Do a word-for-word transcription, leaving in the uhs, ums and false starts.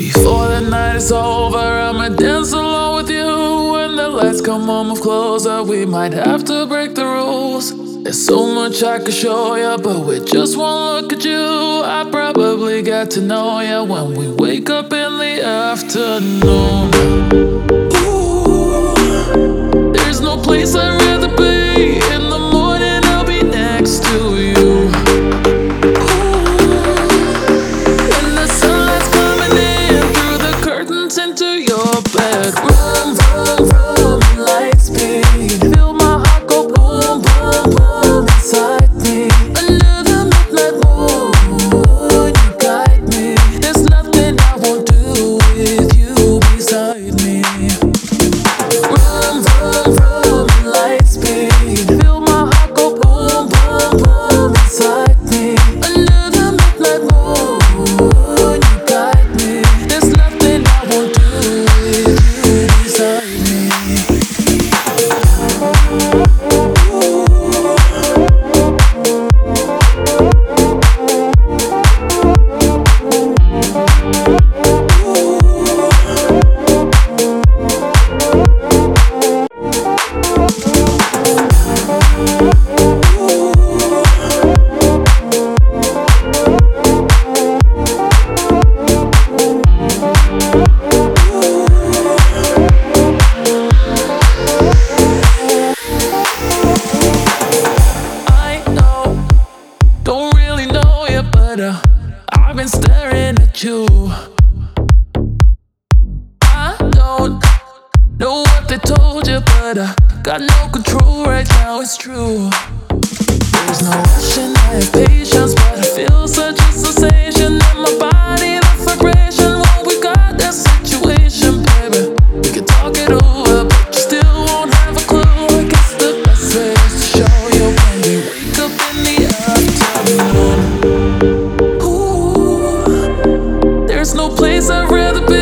Before the night is over, I'ma dance along with you. When the lights come on, move closer. We might have to break the rules. There's so much I could show ya, but with just one look at you, I probably get to know ya when we wake up in the afternoon. Ooh, there's no place I'd rather be. In the morning, I'll be next to you. Into your bedroom, vroom, vroom, light speed. Feel my heart go boom, boom, boom inside me. Under the midnight moon, you guide me. There's nothing I won't do with you beside me. Vroom, vroom, vroom, light speed. Feel my heart go boom, boom, boom inside me. Under the midnight moon, you guide me. There's nothing I won't do. I've been staring at you. I don't know what they told you, but I got no control right now, it's true. There's no rush and I have patience, but I feel such a sensation in my body, the vibration. When we got that situation, baby, we can talk it over, but you still won't have a clue. I guess the best way is to show you when we wake up in the afternoon. There's no place I'd rather be.